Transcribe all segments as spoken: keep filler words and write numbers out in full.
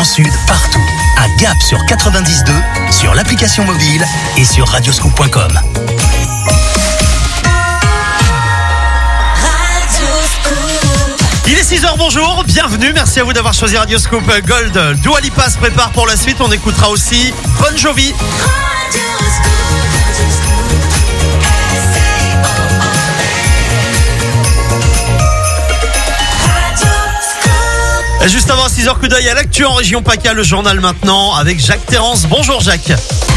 Sud, partout. À Gap sur quatre-vingt-dix virgule deux, sur l'application mobile et sur radioscoop point com. Il est six heures, bonjour, bienvenue, merci à vous d'avoir choisi Radioscoop Gold. Dua Lipa se prépare pour la suite, on écoutera aussi Bon Jovi. Juste avant six heures, coup d'œil à l'actu en région PACA, le journal maintenant avec Jacques Terrance. Bonjour Jacques.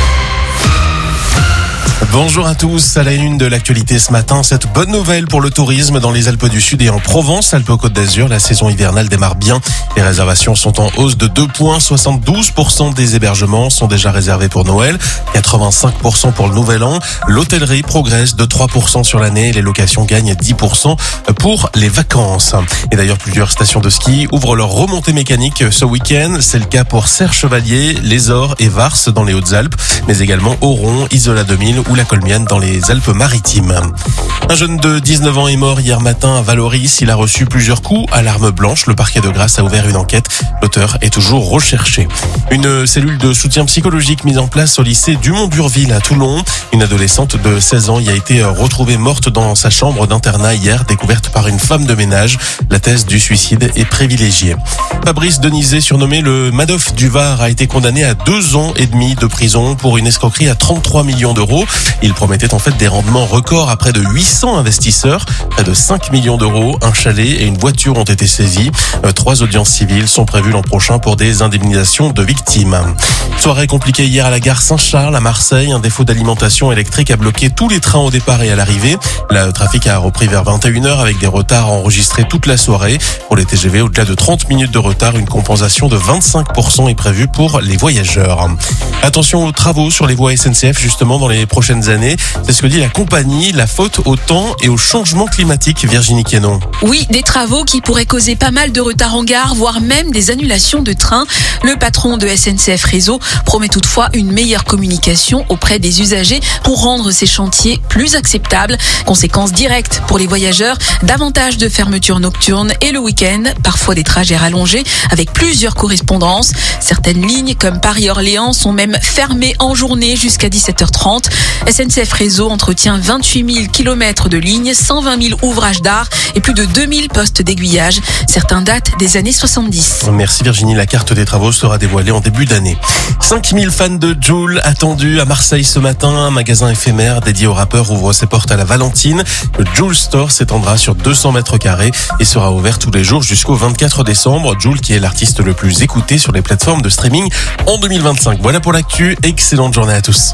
Bonjour à tous, à la une de l'actualité ce matin, cette bonne nouvelle pour le tourisme dans les Alpes du Sud et en Provence, Alpes-Côte d'Azur. La saison hivernale démarre bien. Les réservations sont en hausse de deux points. soixante-douze pour cent des hébergements sont déjà réservés pour Noël, quatre-vingt-cinq pour cent pour le Nouvel An. L'hôtellerie progresse de trois pour cent sur l'année. Les locations gagnent dix pour cent pour les vacances. Et d'ailleurs, plusieurs stations de ski ouvrent leur remontée mécanique ce week-end. C'est le cas pour Serre-Chevalier, Les Ors et Vars dans les Hautes-Alpes, mais également Oron, Isola deux mille ou la Colmienne dans les Alpes-Maritimes. Un jeune de dix-neuf ans est mort hier matin à Valoris. Il a reçu plusieurs coups à l'arme blanche. Le parquet de Grasse a ouvert une enquête. L'auteur est toujours recherché. Une cellule de soutien psychologique mise en place au lycée Dumont-Durville à Toulon. Une adolescente de seize ans y a été retrouvée morte dans sa chambre d'internat hier, découverte par une femme de ménage. La thèse du suicide est privilégiée. Fabrice Denizet, surnommé le Madoff du Var, a été condamné à deux ans et demi de prison pour une escroquerie à trente-trois millions d'euros. Il promettait en fait des rendements records à près de huit cents investisseurs. Près de cinq millions d'euros, un chalet et une voiture ont été saisis. Trois audiences civiles sont prévues l'an prochain pour des indemnisations de victimes. Soirée compliquée hier à la gare Saint-Charles à Marseille. Un défaut d'alimentation électrique a bloqué tous les trains au départ et à l'arrivée. Le trafic a repris vers vingt et une heures avec des retards enregistrés toute la soirée. Pour les T G V, au-delà de trente minutes de retard, une compensation de vingt-cinq pour cent est prévue pour les voyageurs. Attention aux travaux sur les voies S N C F justement dans les prochaines années. C'est ce que dit la compagnie. La faute au temps et au changement climatique. Virginie Quénon. Oui, des travaux qui pourraient causer pas mal de retard en gare, voire même des annulations de trains. Le patron de S N C F Réseau promet toutefois une meilleure communication auprès des usagers pour rendre ces chantiers plus acceptables. Conséquence directe pour les voyageurs, davantage de fermetures nocturnes et le week-end, parfois des trajets rallongés avec plusieurs correspondances. Certaines lignes comme Paris-Orléans sont même fermées en journée jusqu'à dix-sept heures trente. S N C F Réseau entretient vingt-huit mille kilomètres de lignes, cent vingt mille ouvrages d'art et plus de deux mille postes d'aiguillage. Certains datent des années soixante-dix. Merci Virginie. La carte des travaux sera dévoilée en début d'année. cinq mille fans de Jul attendus à Marseille ce matin. Un magasin éphémère dédié aux rappeurs ouvre ses portes à la Valentine. Le Jul Store s'étendra sur deux cents mètres carrés et sera ouvert tous les jours jusqu'au vingt-quatre décembre. Jul qui est l'artiste le plus écouté sur les plateformes de streaming en deux mille vingt-cinq. Voilà pour l'actu. Excellente journée à tous.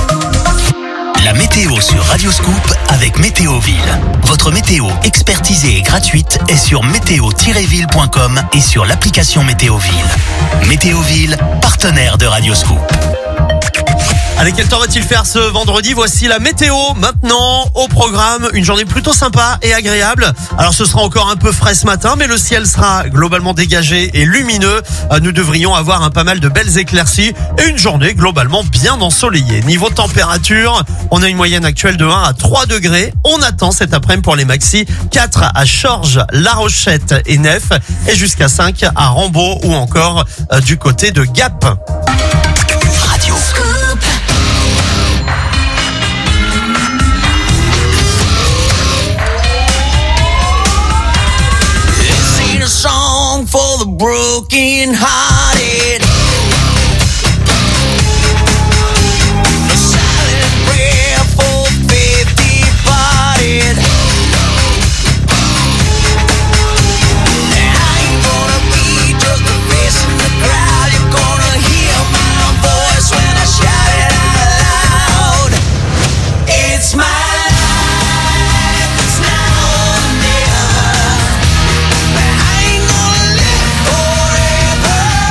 La météo sur Radioscoop avec Météoville. Votre météo expertisée et gratuite est sur météo tiret ville point com et sur l'application Météoville. Météoville, partenaire de Radioscoop. Allez, quel temps va-t-il faire ce vendredi? Voici la météo maintenant au programme. Une journée plutôt sympa et agréable. Alors ce sera encore un peu frais ce matin, mais le ciel sera globalement dégagé et lumineux. Nous devrions avoir un pas mal de belles éclaircies et une journée globalement bien ensoleillée. Niveau température, on a une moyenne actuelle de un à trois degrés. On attend cet après-midi pour les maxis quatre à Chorges, La Rochette et Nef et jusqu'à cinq à Rambaud ou encore euh, du côté de Gap. Radio. Song for the broken hearted. A silent prayer for faith departed. I ain't gonna be just a face in the crowd. You're gonna hear my voice when I shout it out loud. It's my forever.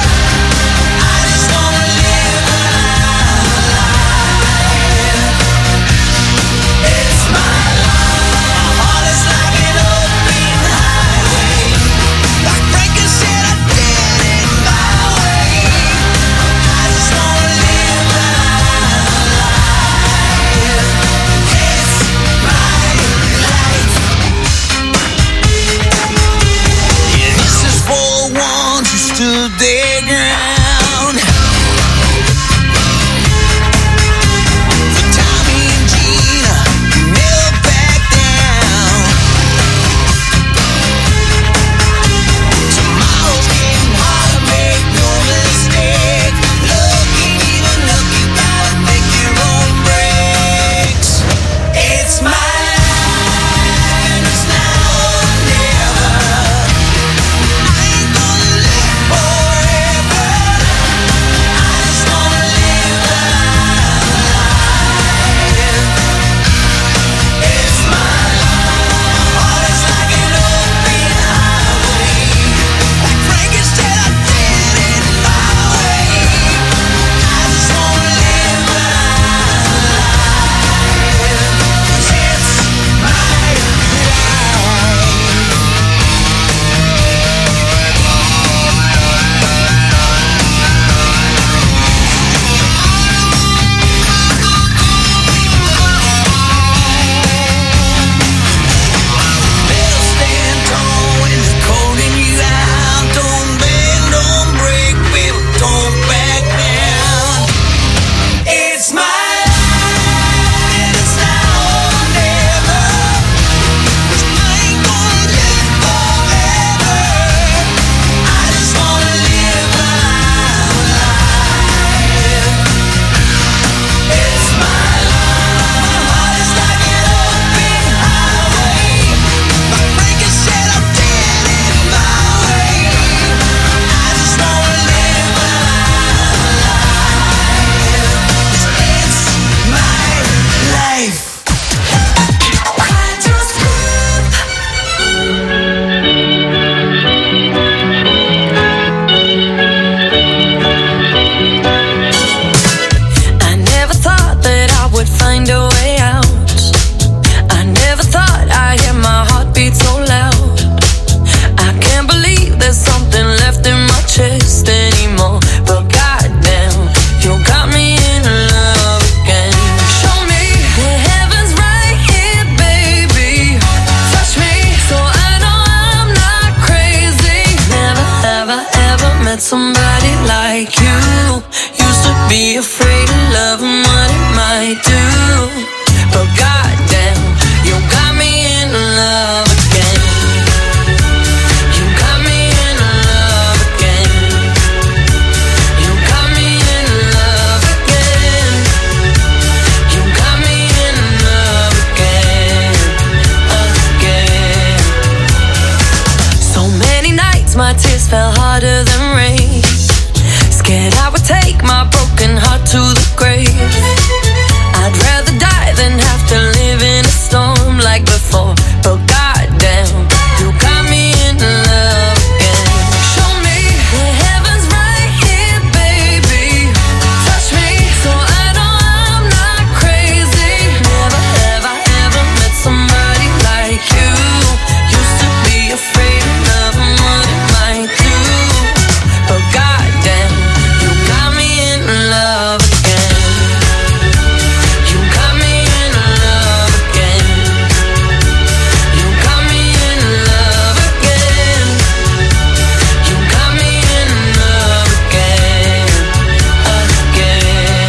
love and what it might do. But goddamn, you got me in love again. You got me in love again. You got me in love again. You got me in love again, again. So many nights my tears fell harder than rain. Scared I would take my broken heart to the grave. I'd rather die than have to live in a storm like before. But goddamn, you got me in love again. Show me the heavens right here, baby. Touch me so I know I'm not crazy. Never have I ever met somebody like you. Used to be afraid of love and what it might do. But goddamn, you got me in love again. You got me in love again. You got me in love again. You got me in love again, again.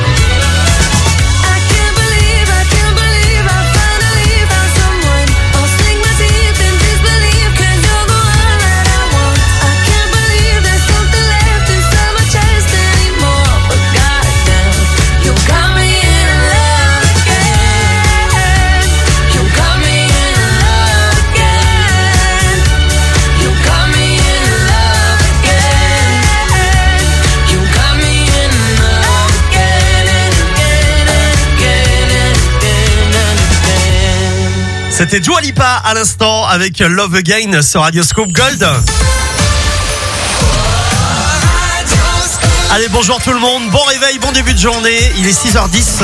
I can't believe, I can't believe I finally found someone. I'll sink my teeth in disbelief 'cause you're the one that I want. I can't believe there's something left inside my chest anymore. But goddamn, you got me in love again. You got me in love again. You got me in love again. You got me in love again and again and again and again and again. C'était Dua Lipa à l'instant avec Love Again sur Radioscope Gold. Allez, bonjour tout le monde, bon réveil, bon début de journée, il est six heures dix.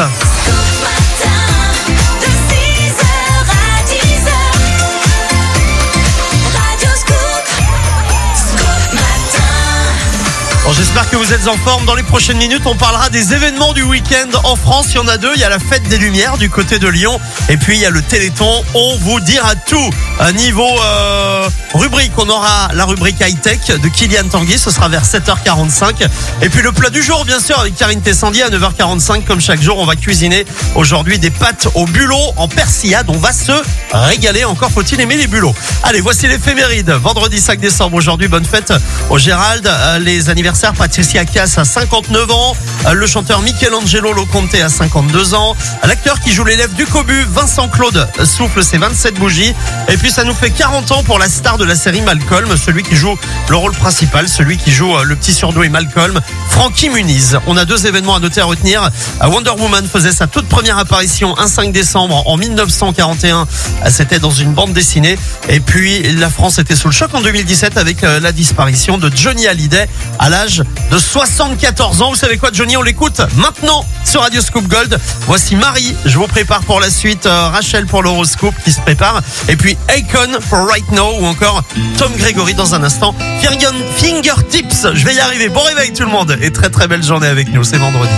Bon, j'espère que vous êtes en forme. Dans les prochaines minutes, on parlera des événements du week-end en France. Il y en a deux. Il y a la fête des Lumières du côté de Lyon. Et puis, il y a le Téléthon. On vous dira tout. À niveau euh, rubrique, on aura la rubrique high-tech de Kylian Tanguy. Ce sera vers sept heures quarante-cinq. Et puis, le plat du jour, bien sûr, avec Karine Tessandier à neuf heures quarante-cinq. Comme chaque jour, on va cuisiner aujourd'hui des pâtes au bulot en persillade. On va se régaler. Encore faut-il aimer les bulots. Allez, voici l'éphéméride. Vendredi cinq décembre aujourd'hui. Bonne fête au Gérald. Euh, les anniversaires. Patricia Cass à cinquante-neuf ans, le chanteur Michelangelo Loconte à cinquante-deux ans, l'acteur qui joue l'élève du Cobu, Vincent Claude, souffle ses vingt-sept bougies, et puis ça nous fait quarante ans pour la star de la série Malcolm, celui qui joue le rôle principal, celui qui joue le petit surdoué Malcolm, Frankie Muniz. On a deux événements à noter, à retenir. Wonder Woman faisait sa toute première apparition un cinq décembre en mille neuf cent quarante et un, c'était dans une bande dessinée, et puis la France était sous le choc en deux mille dix-sept avec la disparition de Johnny Hallyday à l'âge de soixante-quatorze ans. Vous savez quoi, Johnny, on l'écoute maintenant sur Radioscope Gold. Voici Marie, je vous prépare pour la suite, euh, Rachel pour l'horoscope qui se prépare, et puis Akon pour Right Now, ou encore Tom Gregory dans un instant. Finger- Fingertips, je vais y arriver. Bon réveil tout le monde, et très très belle journée avec nous, c'est vendredi.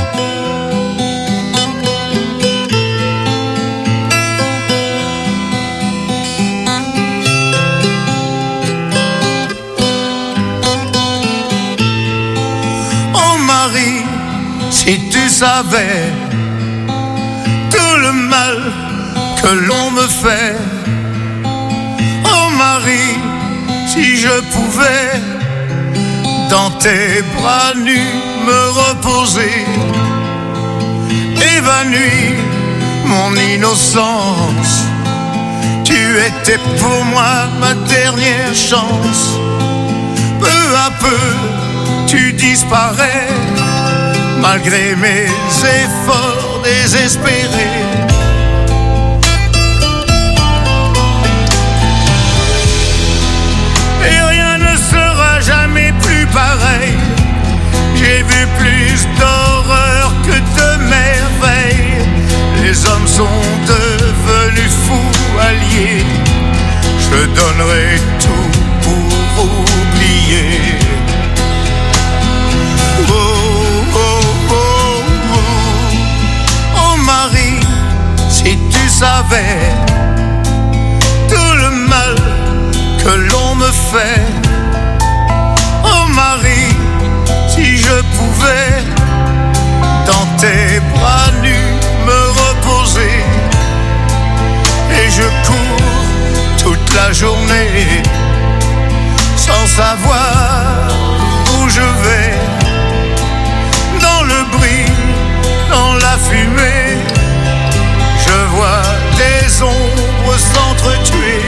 Si tu savais tout le mal que l'on me fait, oh Marie, si je pouvais dans tes bras nus me reposer, évanouir mon innocence, tu étais pour moi ma dernière chance. Peu à peu tu disparais, malgré mes efforts désespérés. Et rien ne sera jamais plus pareil. J'ai vu plus d'horreur que de merveilles. Les hommes sont devenus fous alliés. Je donnerai tout pour oublier. Si tu savais tout le mal que l'on me fait, oh Marie, si je pouvais dans tes tes bras nus me reposer. Et je cours toute la journée sans savoir où je vais. Dans le bruit, dans la fumée, je vois des ombres s'entretuer.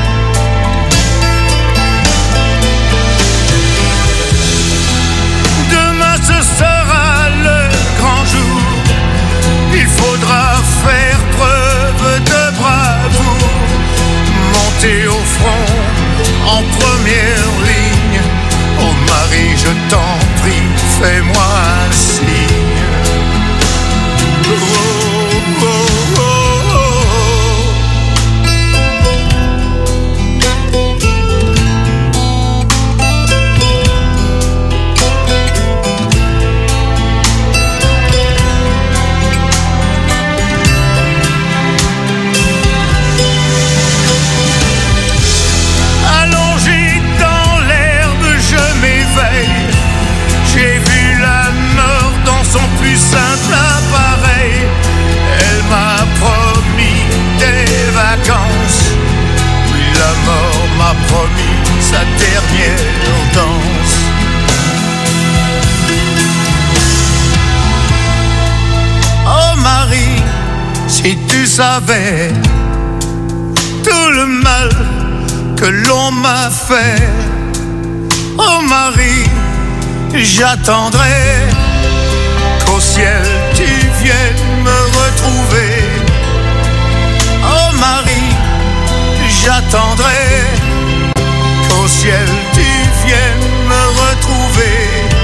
Demain ce sera le grand jour. Il faudra faire preuve de bravoure. Monter au front en première ligne. Oh Marie, je t'en prie, fais-moi un signe. Oh, oh, oh, oh. Allongé dans l'herbe, je m'éveille. J'ai vu la mort dans son plus simple appareil. Elle m'a promis des vacances. Oui, la mort m'a promis sa dernière danse. Oh Marie, si tu savais tout le mal que l'on m'a fait. Oh Marie, j'attendrai qu'au ciel tu viennes me retrouver. Oh Marie, j'attendrai qu'au ciel tu viennes me retrouver.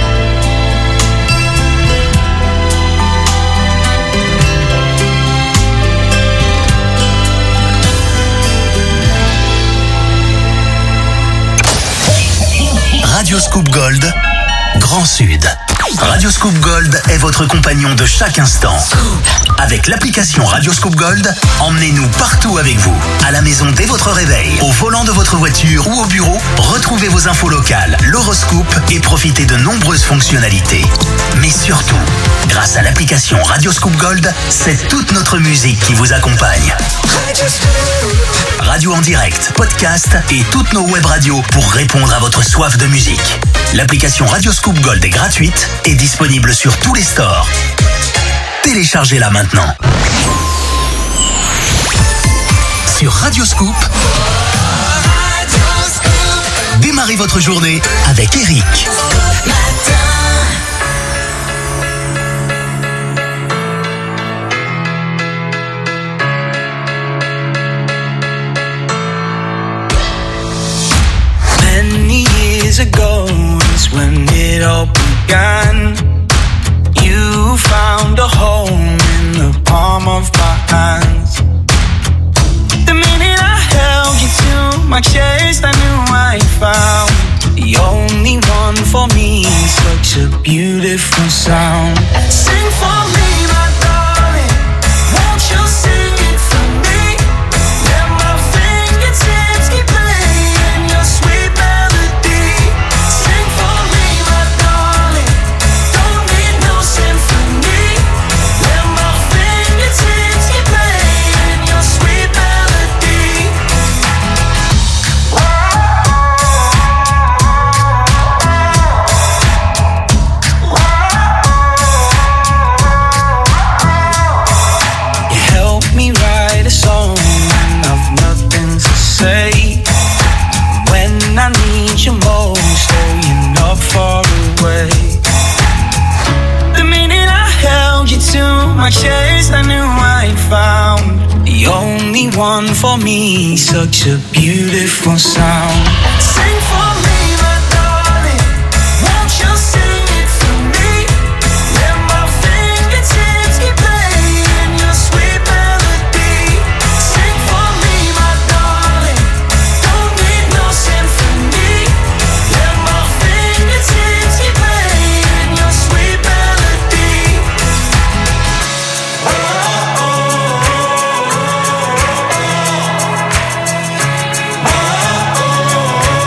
Radio Scoop Gold, Grand Sud. Radio Scoop Gold est votre compagnon de chaque instant. Avec l'application Radio Scoop Gold, emmenez-nous partout avec vous. À la maison dès votre réveil, au volant de votre voiture ou au bureau, retrouvez vos infos locales, l'horoscope et profitez de nombreuses fonctionnalités. Mais surtout, grâce à l'application Radio Scoop Gold, c'est toute notre musique qui vous accompagne. Radio en direct, podcast et toutes nos web radios pour répondre à votre soif de musique. L'application Radio Scoop Gold est gratuite et disponible sur tous les stores. Téléchargez-la maintenant. Sur Radio Scoop, démarrez votre journée avec Eric. Many years ago is when it all began. You found a home in the palm of my hands. The minute I held you to my chest, I knew I found the only one for me. Such a beautiful sound. Sing for me, my darling. Won't you sing it for me? Let my fingertips keep playing your sweet melody. Sing for me, my darling. Don't need no symphony. Let my fingertips keep playing your sweet melody. You help me write a song when I've nothing to say. When I need you most, oh, you're not far away. The minute I held you to my chest, I knew I'd found the only one for me. Such a beautiful sound. Sing for me, my darling. Won't you sing it for me? Let my fingertips keep playing your sweet melody. Sing for me, my darling. Don't need no symphony. Let my fingertips keep playing your sweet melody. Oh, oh, oh, oh.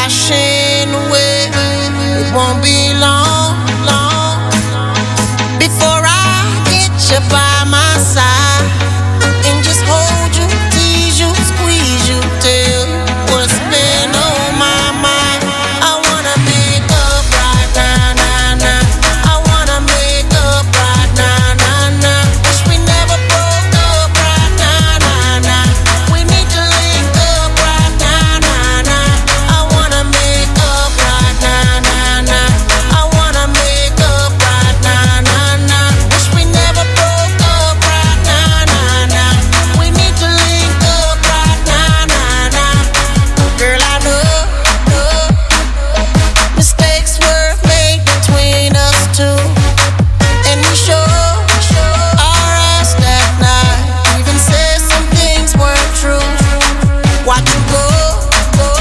washing away. It won't be long, long before I get you by my side and just hold you, tease you, squeeze you, tell you what's been on my mind. I wanna make up right now, now, now. I wanna make up right now, now, now. Wish we never broke up right now, now, now. We need to link up right now, now, now. I wanna make up right now, now, now. I wanna make up right now, now, now. Wish we never broke up right now, now, now. We need to link up right now, now, now. Girl, I know, know mistakes were made between us two, and we sure our ass that night. Even said some things weren't true. Watch you go, go,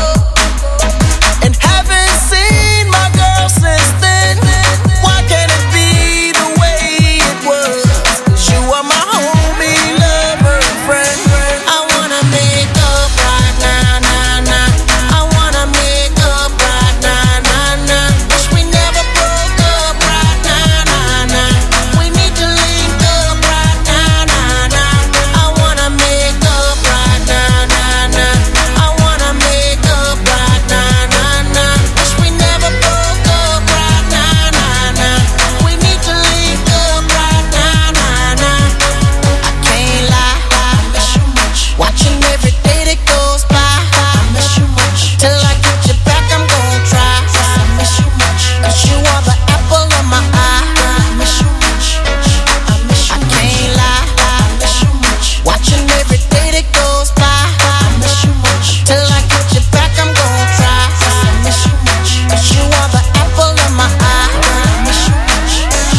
and haven't seen my girl since then. Why can't it be the way it was? 'Cause you are my homie, lover, and friend. I wanna make up right now, now, now. I wanna make up right now, now, now. Wish we never broke up right now, now, now. We need to link up right now, now, now. I wanna make up right now, now, now. I wanna make up right now, now, now. Wish we never broke up right now, now, now. We need to link up right now, now, now. I can't lie, I miss you much. Watching every day that goes by, I miss you much. Till I get you back, I'm gonna try. I miss you much. 'Cause you are the apple of my eye. I miss you much. I miss you. I can't lie, I miss you much. Watching every day that goes by, I miss you much. Till I get you back, I'm gonna try. I miss you much. 'Cause you are the apple of my eye. I miss you much.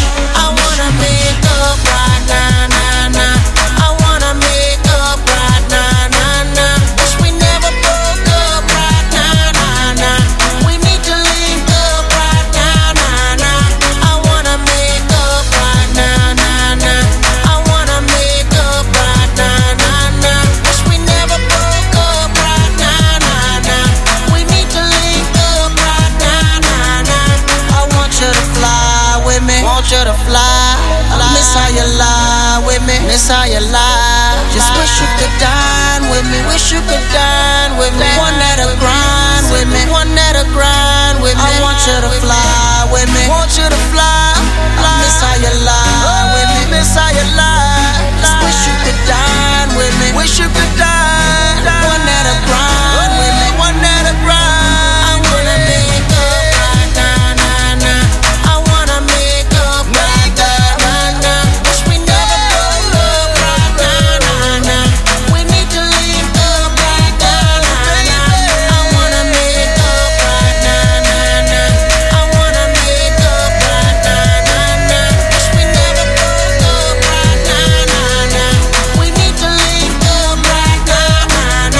I wanna make up right now, now, now. I wanna make up right now, now, now. Wish we never broke up right now, now, now. We need to link up right now, now, now. I wanna make up right now, now, now. I wanna make up right now, now, now. Wish we never broke up right now, now, now. We need to link up right now, now, now. I want you to fly with me, want you to fly. Miss how you lie with me, miss how you lie. Just wish you could dine with me, wish you could dine with me. One that'll grind with me, one that'll grind with me. I want you to fly with me, want you to fly. Miss how you lie with me, miss how you lie. Just wish you could dine with me, wish you could dine. One that'll grind with me, one that'll grind. I wanna make up right now, now, now. I wanna make up right now, now, now. Wish we never broke up right now, now, now. We need to link up right now, now, now. I wanna make up right now, now, now. I wanna make up right now, now, now. Wish we never broke up right now, now, now. We need to link up right now, now,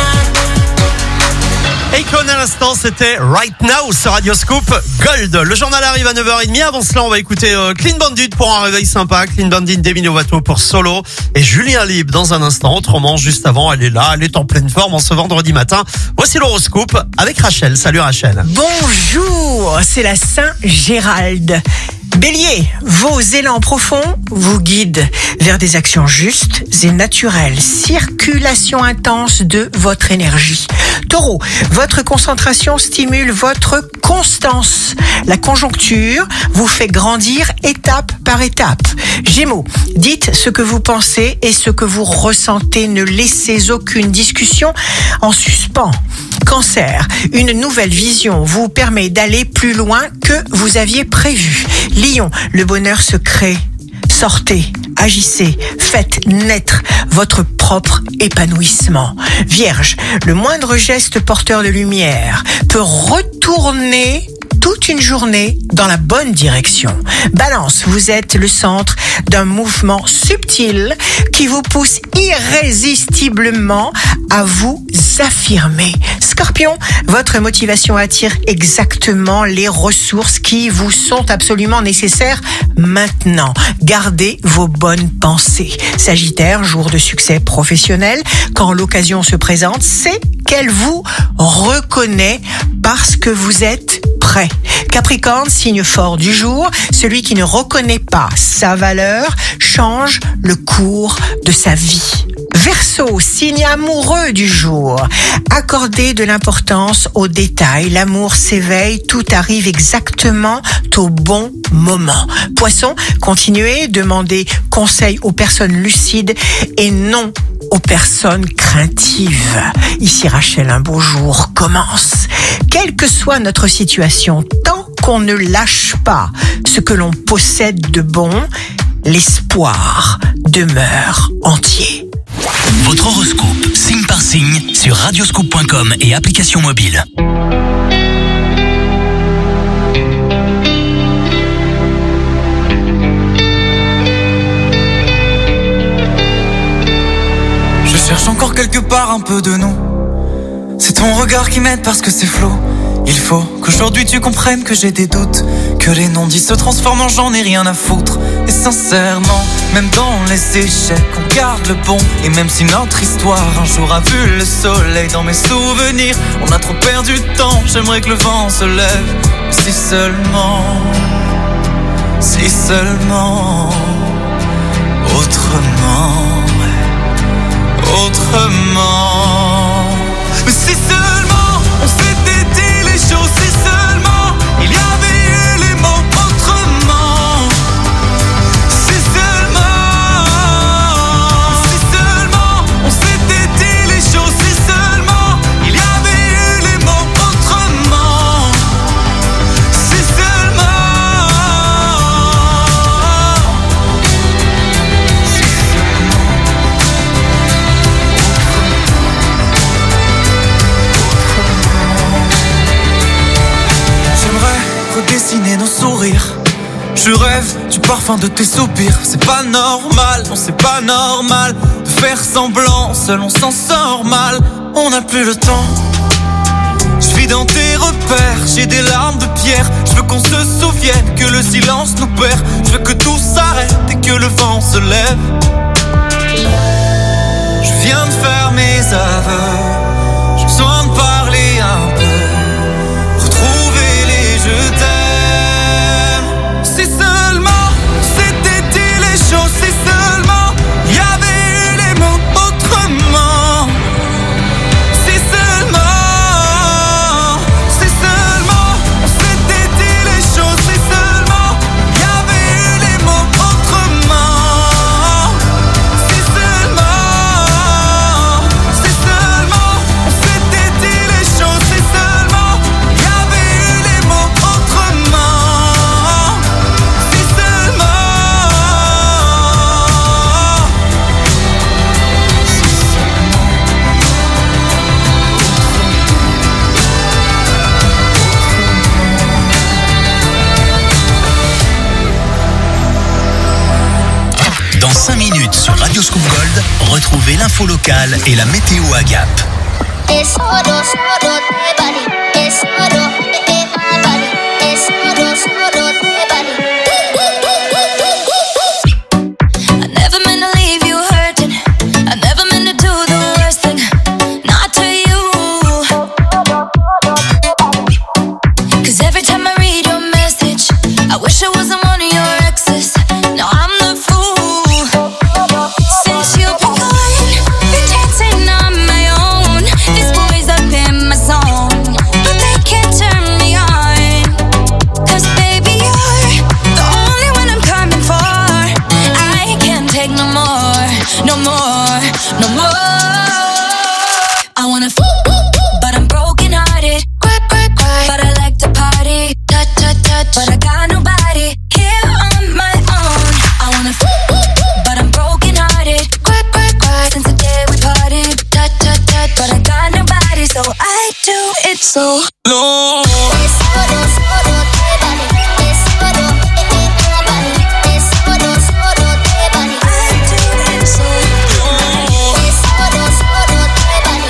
now. Akon à l'instant, c'était Right Now sur Radio Scoop Gold. Le journal arrive à neuf heures trente. Avant cela, on va écouter euh, Clean Bandit pour un réveil sympa. Clean Bandit, Demi Lovato pour Solo et Julien Libre dans un instant. Autrement, juste avant, elle est là, elle est en pleine forme en ce vendredi matin. Voici l'horoscope avec Rachel. Salut Rachel. Bonjour, c'est la Saint-Gérald. Bélier, vos élans profonds vous guident vers des actions justes et naturelles. Circulation intense de votre énergie. Taureau, votre concentration stimule votre constance. La conjoncture vous fait grandir étape par étape. Gémeaux, dites ce que vous pensez et ce que vous ressentez. Ne laissez aucune discussion en suspens. Cancer, une nouvelle vision vous permet d'aller plus loin que vous aviez prévu. Lion, le bonheur se crée. Sortez, agissez, faites naître votre propre épanouissement. Vierge, le moindre geste porteur de lumière peut retourner toute une journée dans la bonne direction. Balance, vous êtes le centre d'un mouvement subtil qui vous pousse irrésistiblement à vous affirmer. Scorpion, votre motivation attire exactement les ressources qui vous sont absolument nécessaires maintenant. Gardez vos bonnes pensées. Sagittaire, jour de succès professionnel. Quand l'occasion se présente, c'est qu'elle vous reconnaît parce que vous êtes prêt. Capricorne, signe fort du jour, celui qui ne reconnaît pas sa valeur change le cours de sa vie. Verseau, signe amoureux du jour. Accordez de l'importance aux détails. L'amour s'éveille, tout arrive exactement au bon moment. Poisson, continuez, demandez conseil aux personnes lucides et non aux personnes craintives. Ici Rachel, un beau jour commence. Quelle que soit notre situation, tant qu'on ne lâche pas ce que l'on possède de bon, l'espoir demeure entier. Votre horoscope, signe par signe, sur radioscoop point com et application mobile. Je cherche encore quelque part un peu de nous. C'est ton regard qui m'aide parce que c'est flou. Il faut qu'aujourd'hui tu comprennes que j'ai des doutes, que les non-dits se transforment en j'en ai rien à foutre. Et sincèrement, même dans les échecs, on garde le bon. Et même si notre histoire un jour a vu le soleil, dans mes souvenirs, on a trop perdu de temps. J'aimerais que le vent se lève, mais si seulement, si seulement, autrement, autrement. Mais si seulement on s'était dit les choses, si seulement il y avait eu les mots autrement. Si seulement, si seulement on s'était dit les choses, si seulement il y avait eu les mots autrement. Si seulement, si redessiner nos sourires. Je rêve du parfum de tes soupirs. C'est pas normal, non c'est pas normal de faire semblant, seul on s'en sort mal. On n'a plus le temps. Je vis dans tes repères, j'ai des larmes de pierre. Je veux qu'on se souvienne que le silence nous perd. Je veux que tout s'arrête et que le vent se lève. Je viens de faire mes aveux, j'ai besoin de parler un peu, retrouver les je t'aime. Si seulement c'était dit les choses, si seulement il y avait eu les mots autrement. Si seulement, si seulement on s'était dit les choses, si seulement il y avait eu les mots autrement. Si seulement, si seulement on s'était dit les choses, si seulement il y avait eu les mots autrement. Si seulement, Dans cinq minutes sur Radio Scoop Gold, retrouvez l'info locale et la météo à Gap. I never meant to leave you hurting. I never meant to do the worst thing, not to you. 'Cause every time I read your message, I wish I wasn't one of your exes. Now I'm the fool. Since you've been gone, been dancing on my own. These boys up in my zone, but they can't turn me on. 'Cause baby, you're the only one I'm coming for. I can't take no more, no more, no more. I wanna f- but I'm broken hearted. But I like to party, touch, touch, touch. But I got nobody here on my own. I wanna f- but I'm broken hearted. Since the day we parted, touch, touch, touch. But I got nobody, so I do it so long. I do it so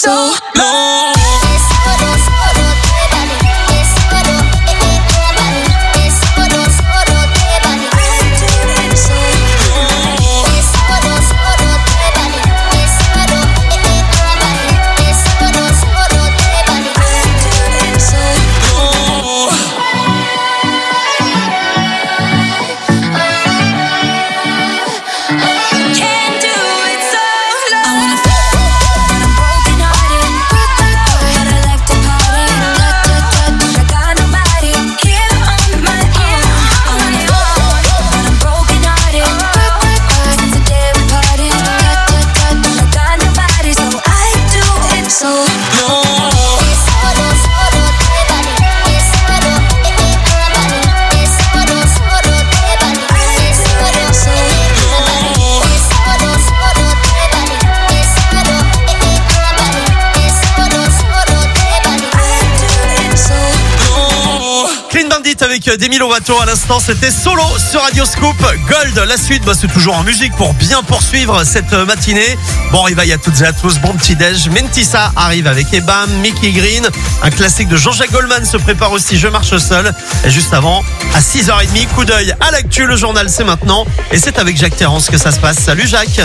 so long. Avec Demi Lovato à l'instant, c'était Solo sur Radio Scoop. Gold, la suite, bah, c'est toujours en musique pour bien poursuivre cette matinée. Bon, il va y a toutes et à tous, bon petit déj. Mentissa arrive avec Ebam, Mickey Green. Un classique de Jean-Jacques Goldman se prépare aussi, Je marche seul. Et juste avant, à six heures trente, coup d'œil à l'actu. Le journal, c'est maintenant. Et c'est avec Jacques Terrance que ça se passe. Salut Jacques.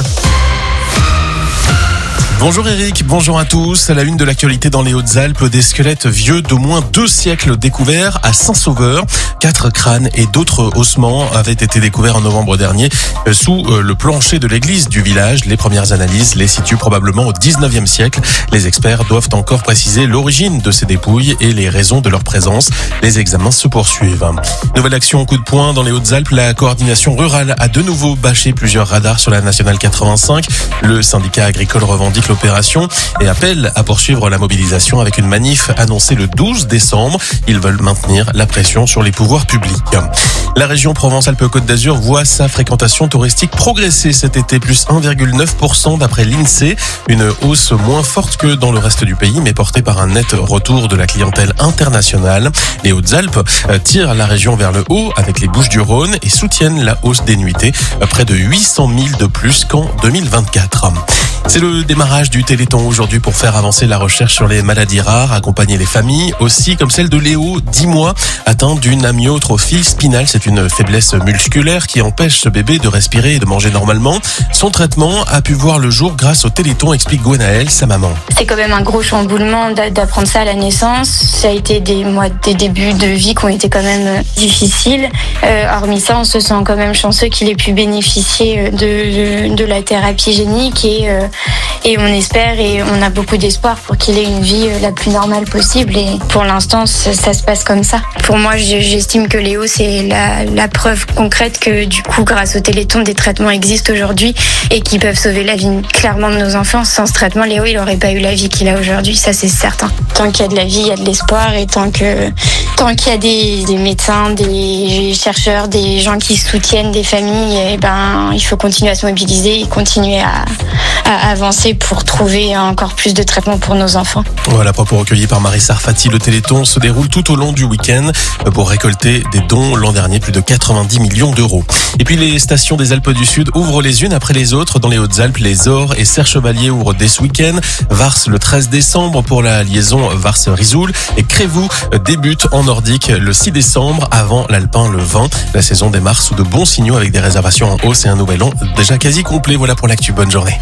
Bonjour Eric, bonjour à tous. À la une de l'actualité dans les Hautes-Alpes, des squelettes vieux d'au moins deux siècles découverts à Saint-Sauveur. Quatre crânes et d'autres ossements avaient été découverts en novembre dernier sous le plancher de l'église du village. Les premières analyses les situent probablement au dix-neuvième siècle. Les experts doivent encore préciser l'origine de ces dépouilles et les raisons de leur présence. Les examens se poursuivent. Nouvelle action coup de poing dans les Hautes-Alpes. La coordination rurale a de nouveau bâché plusieurs radars sur la nationale quatre-vingt-cinq. Le syndicat agricole revendique l'opération et appelle à poursuivre la mobilisation avec une manif annoncée le douze décembre. Ils veulent maintenir la pression sur les pouvoirs publics. La région Provence-Alpes-Côte d'Azur voit sa fréquentation touristique progresser cet été, plus un virgule neuf pour cent d'après l'INSEE. Une hausse moins forte que dans le reste du pays, mais portée par un net retour de la clientèle internationale. Les Hautes-Alpes tirent la région vers le haut avec les Bouches-du-Rhône et soutiennent la hausse des nuitées, près de huit cent mille de plus qu'en deux mille vingt-quatre. C'est le démarrage du Téléthon aujourd'hui pour faire avancer la recherche sur les maladies rares, accompagner les familles, aussi comme celle de Léo, dix mois, atteint d'une amyotrophie spinale. C'est une faiblesse musculaire qui empêche ce bébé de respirer et de manger normalement. Son traitement a pu voir le jour grâce au Téléthon, explique Gwenaëlle, sa maman. C'est quand même un gros chamboulement d'apprendre ça à la naissance. Ça a été des mois, des débuts de vie qui ont été quand même difficiles. Euh, hormis ça, on se sent quand même chanceux qu'il ait pu bénéficier de, de, de la thérapie génique et euh, Et on espère et on a beaucoup d'espoir pour qu'il ait une vie la plus normale possible. Et pour l'instant, ça, ça se passe comme ça. Pour moi, j'estime que Léo, c'est la, la preuve concrète que du coup, grâce au Téléthon, des traitements existent aujourd'hui et qui peuvent sauver la vie clairement de nos enfants. Sans ce traitement, Léo, il n'aurait pas eu la vie qu'il a aujourd'hui. Ça, c'est certain. Tant qu'il y a de la vie, il y a de l'espoir. Et tant que tant qu'il y a des, des médecins, des chercheurs, des gens qui soutiennent des familles, et ben, il faut continuer à se mobiliser et continuer à, à avancer pour trouver encore plus de traitements pour nos enfants. Voilà, propos recueillis par Marie Sarfati. Le Téléthon se déroule tout au long du week-end pour récolter des dons. L'an dernier, plus de quatre-vingt-dix millions d'euros. Et puis les stations des Alpes du Sud ouvrent les unes après les autres. Dans les Hautes-Alpes, les Ors et Serre-Chevalier ouvrent dès ce week-end. Vars le treize décembre pour la liaison Vars-Risoul. Et Crévoux débute en nordique le six décembre avant l'Alpin le vingt. La saison démarre sous de bons signaux avec des réservations en hausse et un nouvel an déjà quasi complet. Voilà pour l'actu. Bonne journée.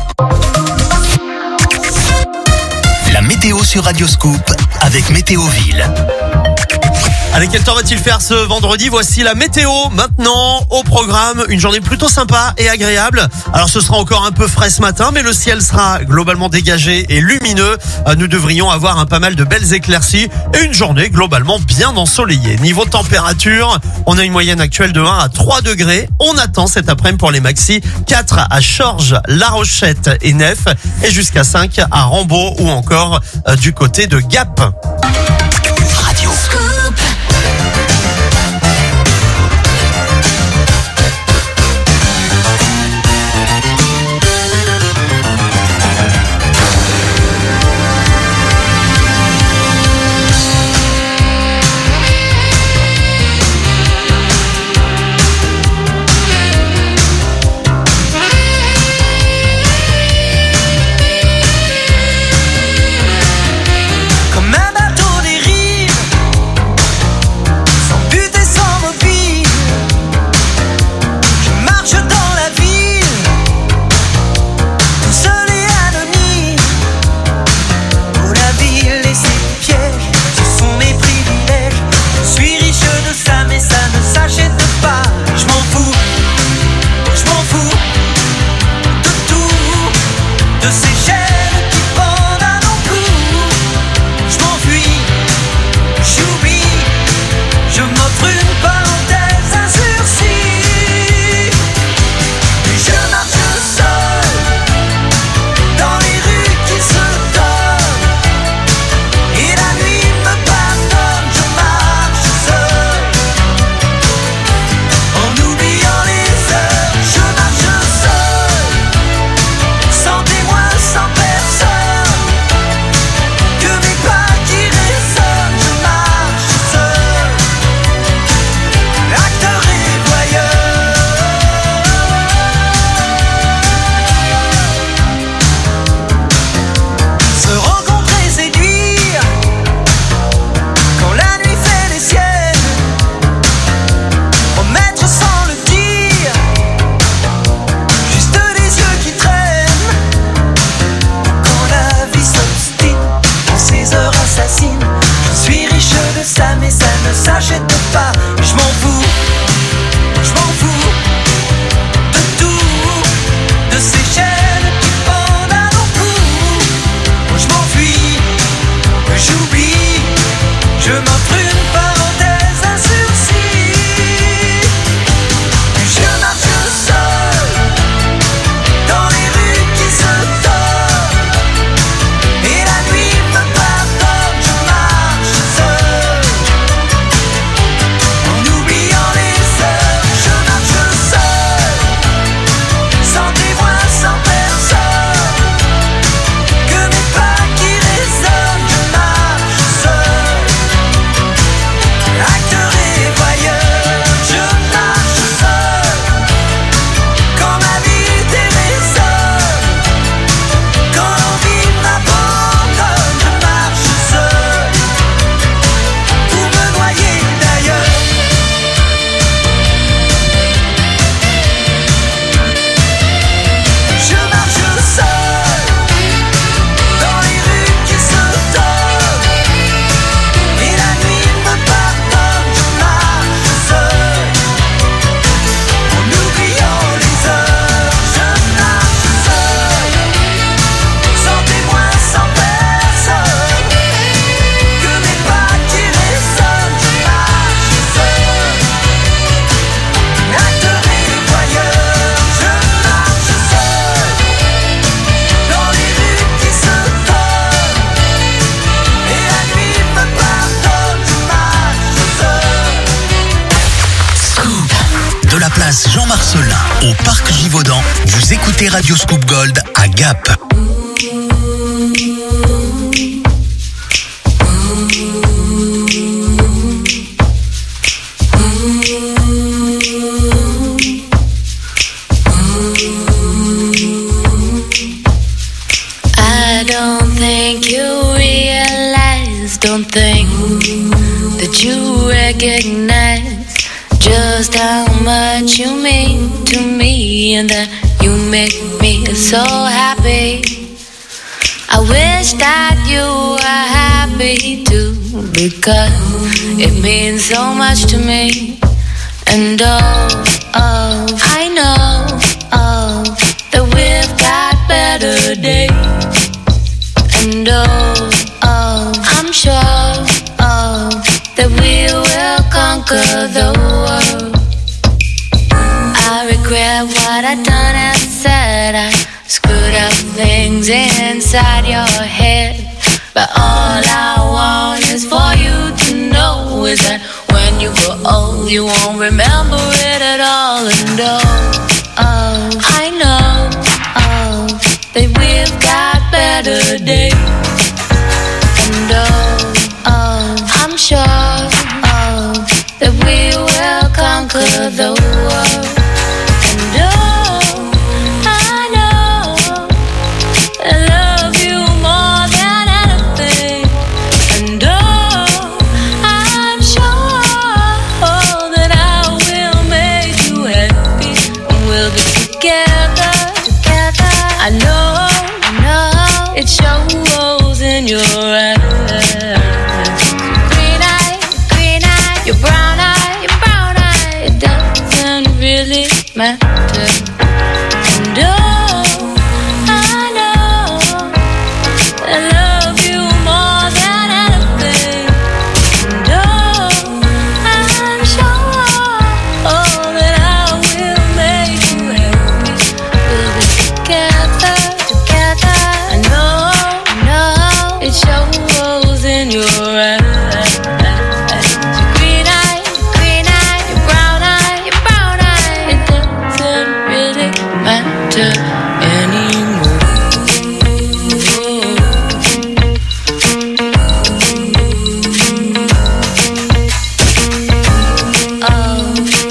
La météo sur Radio Scoop avec Météoville. Allez, quel temps va-t-il faire ce vendredi? Voici la météo maintenant au programme. Une journée plutôt sympa et agréable. Alors ce sera encore un peu frais ce matin, mais le ciel sera globalement dégagé et lumineux. Nous devrions avoir un pas mal de belles éclaircies et une journée globalement bien ensoleillée. Niveau température, on a une moyenne actuelle de un à trois degrés. On attend cet après-midi pour les maxis quatre à Chorges, La Rochette et Nef et jusqu'à cinq à Rambaud ou encore euh, du côté de Gap. Radio Scoop. Gévaudan, vous écoutez Radio Scoop Gold à Gap. I don't think you realize, don't think that you recognize just how much you mean to me and that you make me so happy. I wish that you were happy too, because it means so much to me. And oh, oh, I know, oh, that we've got better days. And oh, oh, I'm sure, oh, that we will conquer the world. I regret what I done and said. I screwed up things inside your head. But all I want is for you to know is that when you grow old, you won't remember it at all. And oh, oh, I know, oh, that we've got better days. And oh, oh, I'm sure, oh, that we will conquer the world. And oh, I know I love you more than anything. And oh, I'm sure, oh, that I will make you happy. And we'll be together, together. I know, I know, it shows in your eyes. Green eye, green eye, your brown eye, your brown eye. It doesn't really matter. And oh, I know I love you more than anything. And oh, I'm sure, oh, that I will make you happy. We'll be together, together. I know, I know, it shows in your eyes. Your green eye, green eye, your brown eye, your brown eye. It doesn't really matter anymore. Oh,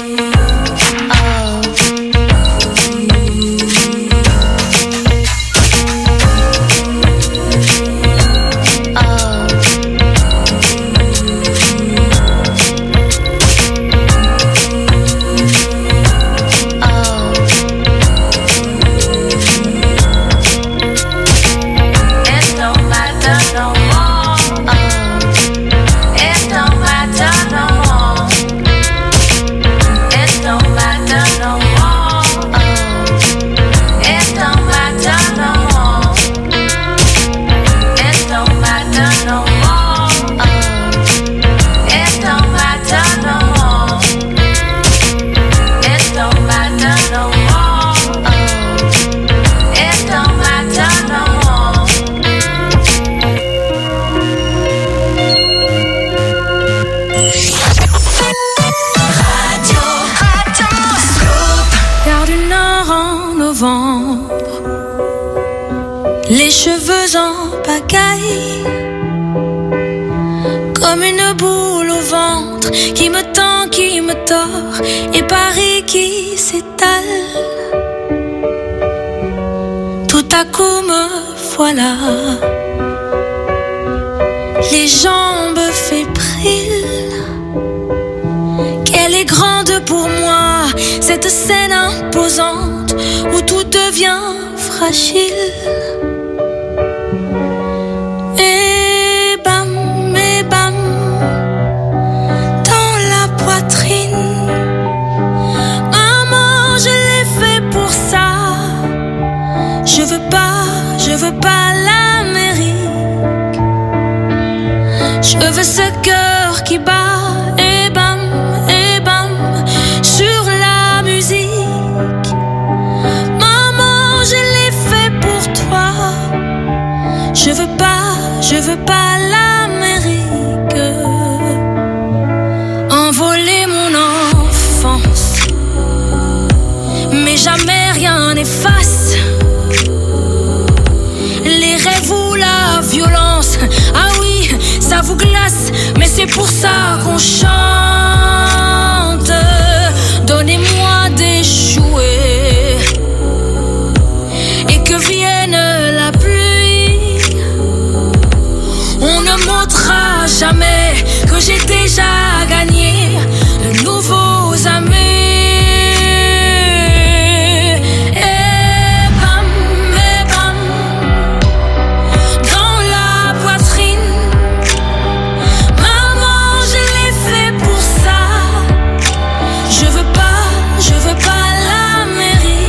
it don't matter no more. It don't matter no more. It don't matter no more. It don't matter no more. It don't matter no more. It don't matter no more. It don't matter no more. It don't matter no more. Gare du Nord en novembre, les cheveux en pagaille, comme une boule au ventre qui me tend, qui me tord, et Paris qui s'étale. Tout à coup me voilà, les jambes fébriles. Qu'elle est grande pour moi, cette scène imposante où tout devient fragile. Et bam, et bam, dans la poitrine. Maman, je l'ai fait pour ça. Je veux pas, je veux pas l'Amérique. Je veux ce cœur qui bat. Et bam, et bam, sur la musique. Maman, je l'ai fait pour toi. Je veux pas, je veux pas l'Amérique. Envoler mon enfance, mais jamais rien qu'on chante. Donnez-moi des jouets et que vienne la pluie. On ne montrera jamais que j'ai déjà gagné de nouveaux amis. Et bam, et bam, dans la poitrine. Maman, je l'ai fait pour ça. Je veux pas, je veux pas la mairie.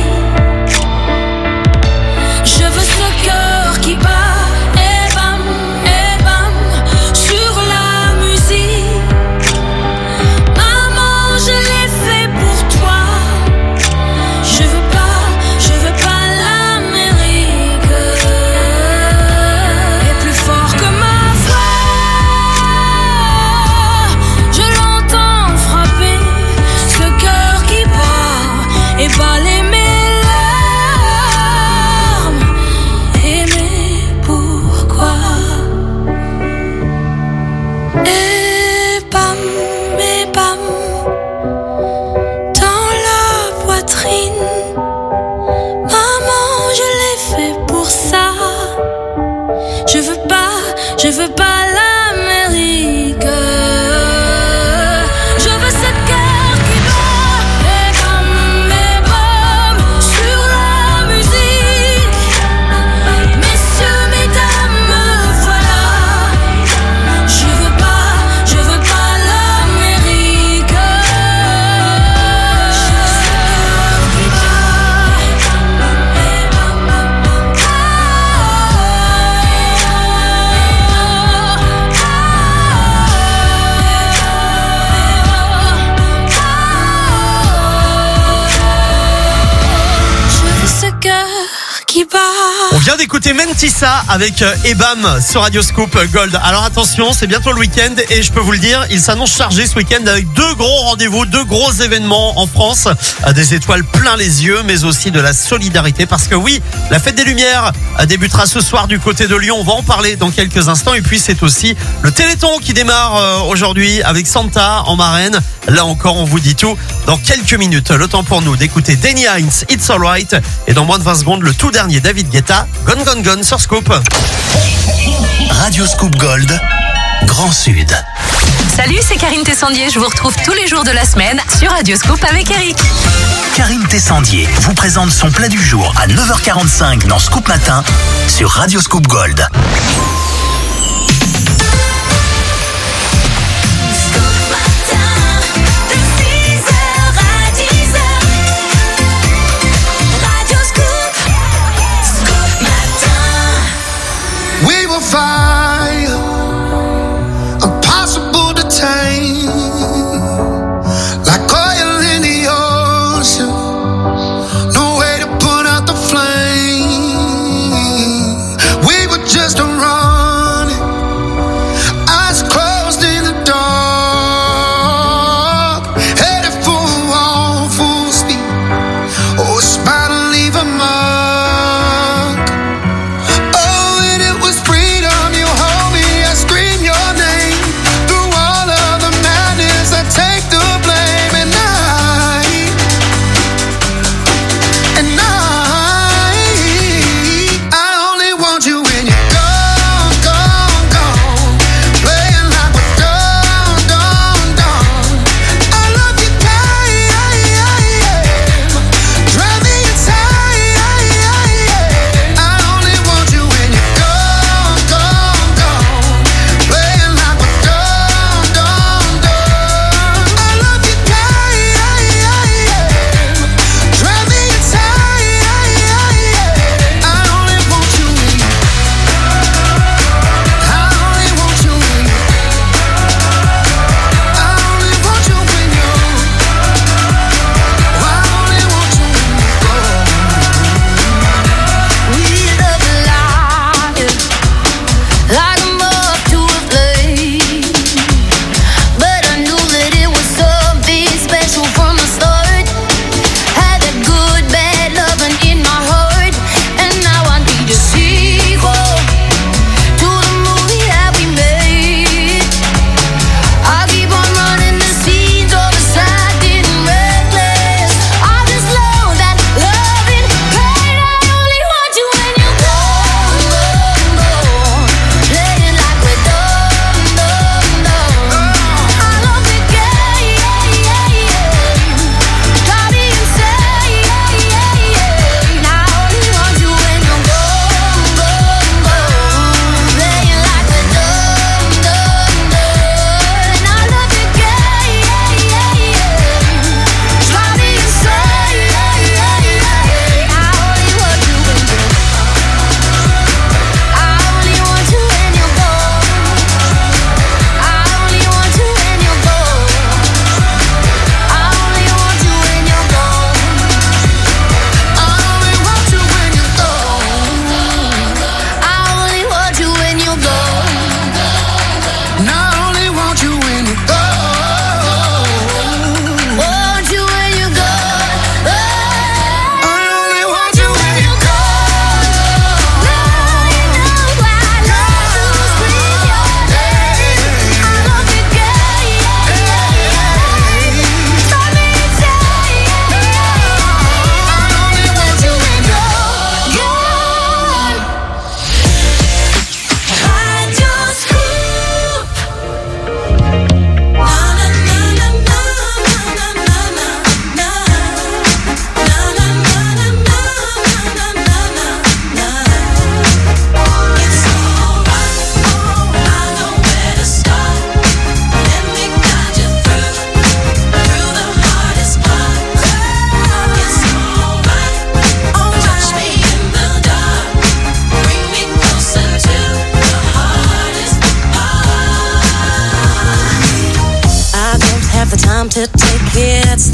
Je veux ce cœur qui bat. Et bam, et bam, sur la musique. Maman, je l'ai fait pour toi. Je veux pas, je veux pas l'Amérique. Et plus fort que ma voix, je l'entends frapper. Ce cœur qui bat et balayer mes larmes. Et mais pourquoi? Et bam, et bam, dans la poitrine. Maman, je l'ai fait pour ça. Je veux pas, je veux pas l'Amérique. Je veux ce cœur qui bat. Et bam, et bam, sur la musique. Messieurs, mesdames, me voilà. Je veux pas, je veux pas l'Amérique. Je veux ce cœur qui bat. Et bam, et bam, je veux ce cœur qui bat. On vient d'écouter Mentissa avec euh, Ebam sur Radio Scoop Gold. Alors attention, c'est bientôt le week-end et je peux vous le dire, il s'annonce chargé ce week-end avec deux gros rendez-vous, deux gros événements en France. Euh, Des étoiles plein les yeux, mais aussi de la solidarité. Parce que oui, la fête des Lumières euh, débutera ce soir du côté de Lyon. On va en parler dans quelques instants. Et puis c'est aussi le Téléthon qui démarre euh, aujourd'hui avec Santa en marraine. Là encore, on vous dit tout dans quelques minutes. Le temps pour nous d'écouter Danny Hines, It's Alright. Et dans moins de vingt secondes, le tout dernier David Guetta, Gone Gone Gone sur Scoop. Radio Scoop Gold, Grand Sud. Salut, c'est Karine Tessandier. Je vous retrouve tous les jours de la semaine sur Radio Scoop avec Eric. Karine Tessandier vous présente son plat du jour à neuf heures quarante-cinq dans Scoop Matin sur Radio Scoop Gold. We will fire, impossible to tame, like oil in the ocean, no way to put out the flame. We were just a wrong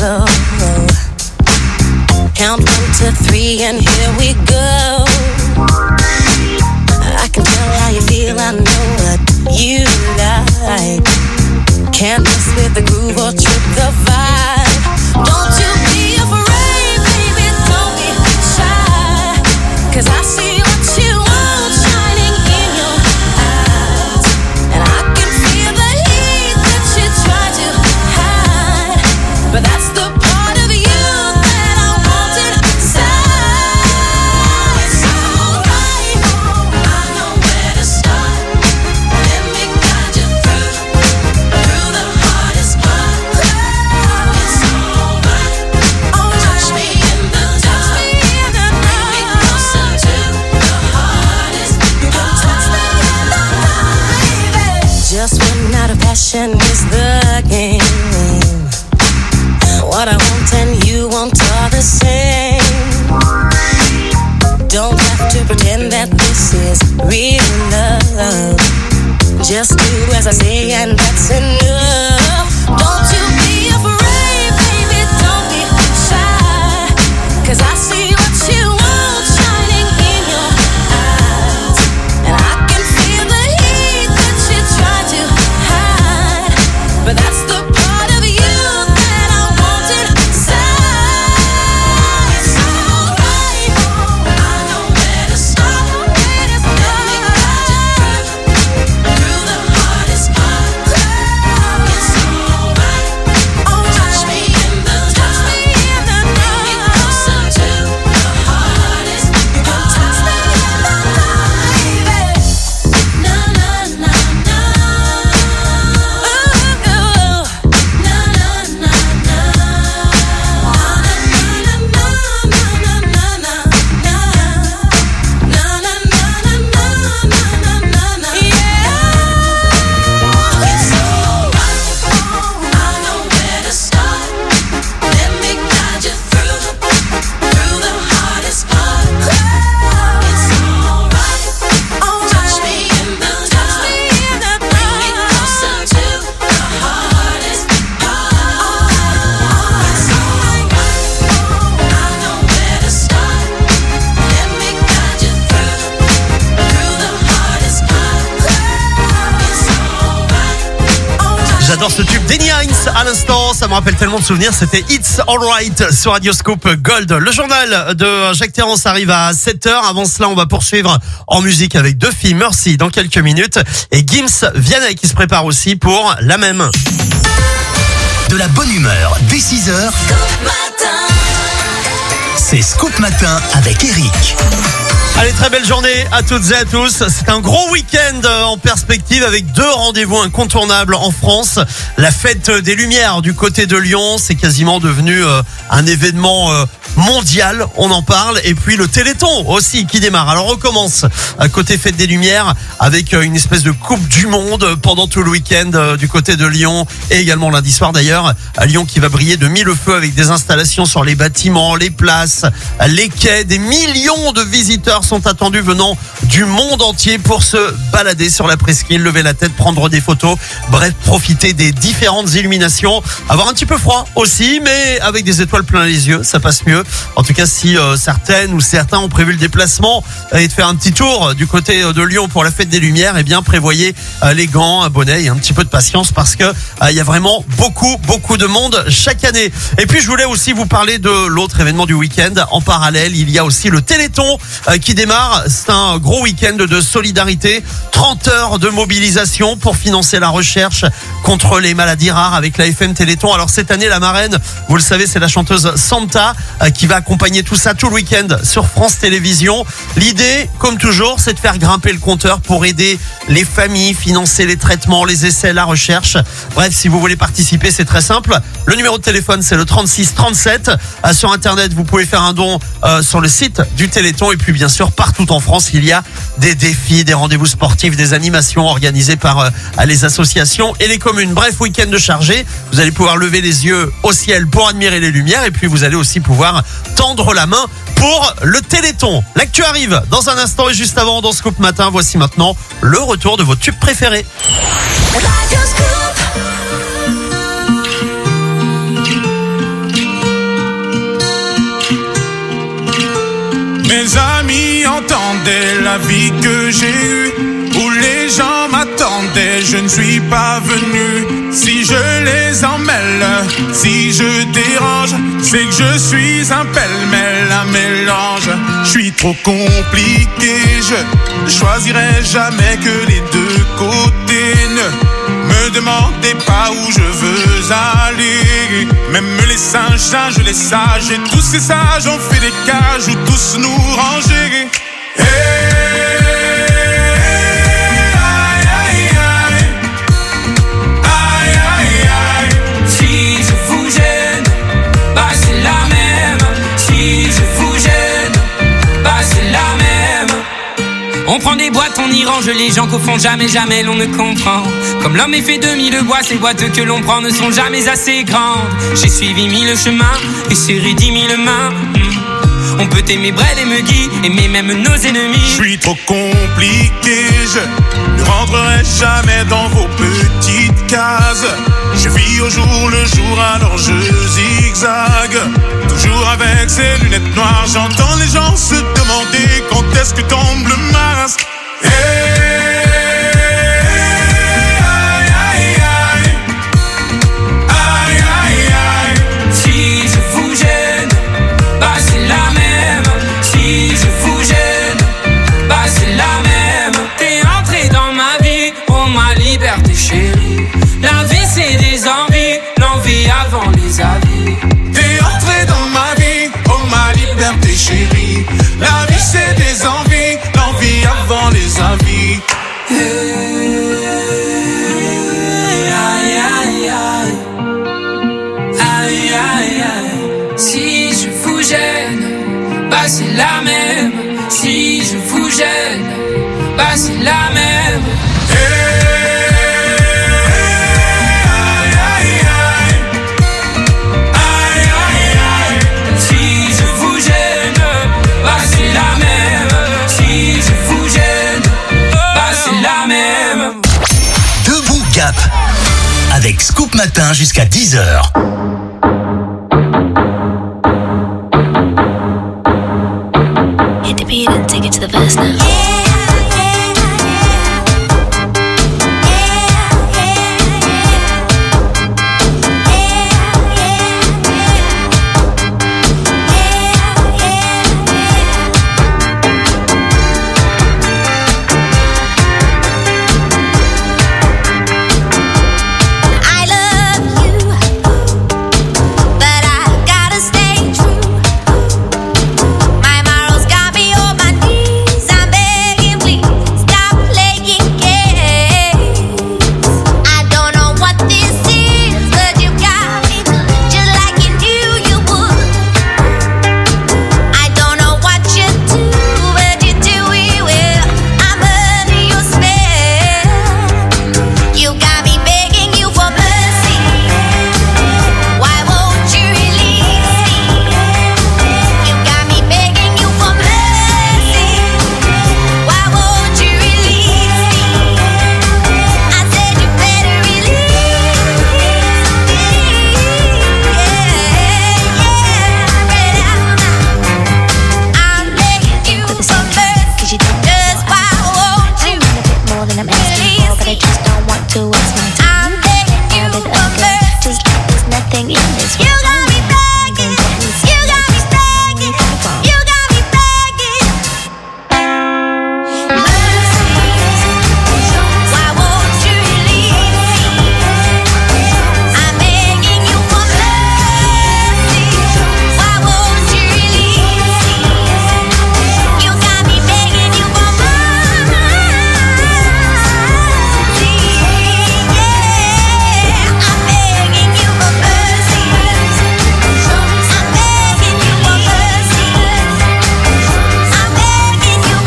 go. Count one to three and here we go. I can tell how you feel, I know what you like. Can't mess with the groove or trip the vibe. Don't you be afraid, baby, don't be shy. Cause I see what you want shining in your eyes. And I can feel the heat that you try to hide. But that's the part of you that I want inside. It's alright, I know where to start. Let me guide you through, through the hardest part. It's alright, touch me in the dark. Bring me closer to the hardest part. Just one out of passion is the game. What I want and you want are the same. Don't have to pretend that this is real love. Just do as I say and that's enough. Don't you be afraid, baby, don't be shy. Cause I see what you want shining in your eyes. And I can feel the heat that you try to hide. But that's the part of you that I want inside. It's alright, I know where to start. Let me guide you through, through the hardest part. It's alright, touch me in the dark. Bring me closer to the hardest part. Na na na na. Ooh, na na na na. J'adore ce tube d'Enny Hines à l'instant, ça me rappelle tellement de souvenirs, c'était It's Alright sur Radioscope Gold. Le journal de Jacques Terrance arrive à sept heures. Avant cela, on va poursuivre en musique avec deux filles, Mercy dans quelques minutes et Gims Vianney qui se prépare aussi pour la même. De la bonne humeur dès six heures. C'est Scoop Matin avec Eric. Allez, très belle journée à toutes et à tous. C'est un gros week-end en perspective avec deux rendez-vous incontournables en France. La fête des Lumières du côté de Lyon, c'est quasiment devenu euh, un événement euh, mondial, on en parle. Et puis le Téléthon aussi qui démarre. Alors on commence à côté fête des Lumières avec euh, une espèce de coupe du monde pendant tout le week-end euh, du côté de Lyon et également lundi soir d'ailleurs à Lyon qui va briller de mille feux avec des installations sur les bâtiments, les places, les quais. Des millions de visiteurs sont attendus venant du monde entier pour se balader sur la presqu'île, lever la tête, prendre des photos, bref, profiter des différentes illuminations, avoir un petit peu froid aussi, mais avec des étoiles plein les yeux, ça passe mieux. En tout cas, si euh, certaines ou certains ont prévu le déplacement et de faire un petit tour du côté de Lyon pour la fête des Lumières, eh bien prévoyez euh, les gants, un bonnet et un petit peu de patience parce que euh, il y a vraiment beaucoup, beaucoup de monde chaque année. Et puis je voulais aussi vous parler de l'autre événement du week-end. En parallèle, il y a aussi le Téléthon euh, qui démarre. C'est un gros week-end de solidarité. trente heures de mobilisation pour financer la recherche contre les maladies rares avec la F M Téléthon. Alors cette année, la marraine, vous le savez, c'est la chanteuse Santa euh, qui va accompagner tout ça tout le week-end sur France Télévisions. L'idée, comme toujours, c'est de faire grimper le compteur pour aider les familles, financer les traitements, les essais, la recherche. Bref, si vous voulez participer, c'est très simple. Le numéro de téléphone, c'est le trente-six trente-sept. Euh, sur Internet, vous pouvez faire un don euh, sur le site du Téléthon. Et puis, bien sûr, partout en France, il y a des défis, des rendez-vous sportifs, des animations organisées par euh, les associations et les communes. Bref, week-end de chargé. Vous allez pouvoir lever les yeux au ciel pour admirer les lumières. Et puis, vous allez aussi pouvoir tendre la main pour le Téléthon. L'actu arrive dans un instant et juste avant dans Scoop Matin. Voici maintenant le retour de vos tubes préférés. demandais la vie que j'ai eue, où les gens m'attendaient, je ne suis pas venu. Si je les emmêle, si je dérange, c'est que je suis un pêle-mêle, un mélange. Je suis trop compliqué, je choisirai jamais que les deux côtés. Ne me demandez pas où je veux aller. Même les singes, singes, les sages, et tous ces sages ont fait des cages où tous nous ranger. Hey, aïe, aïe, aïe. Aïe, aïe, aïe. Si je vous gêne, bah c'est la même. Si je vous gêne, bah c'est la même. On prend des boîtes, on y range les gens qu'au fond jamais, jamais l'on ne comprend. Comme l'homme est fait de mille bois, ces boîtes que l'on prend ne sont jamais assez grandes. J'ai suivi mille chemins et serré dix mille mains. On peut aimer Brel et Muggy, aimer même nos ennemis. Je suis trop compliqué, je ne rentrerai jamais dans vos petites cases. Je vis au jour le jour, alors je zigzague. Toujours avec ces lunettes noires, j'entends les gens se demander quand est-ce que tombe le masque. Hey, aïe, aïe, aïe. Aïe, aïe, aïe. Si je vous gêne, bah c'est la même. Si je vous gêne, bah c'est la même. T'es entré dans ma vie, pour ma liberté chérie. La vie c'est des envies, l'envie avant les avis. T'es entré dans ma vie, oh ma liberté chérie. La vie c'est des envies, l'envie avant les avis. Aïe, aïe, aïe. Aïe, aïe, aïe. Si je vous gêne, bah c'est la même. Si je vous gêne, bah c'est la même. Si je vous gêne, bah c'est la même. Si je vous gêne, bah c'est la même. Debout Gap avec Scoop Matin jusqu'à dix heures. Hit the beat and take it to the verse now.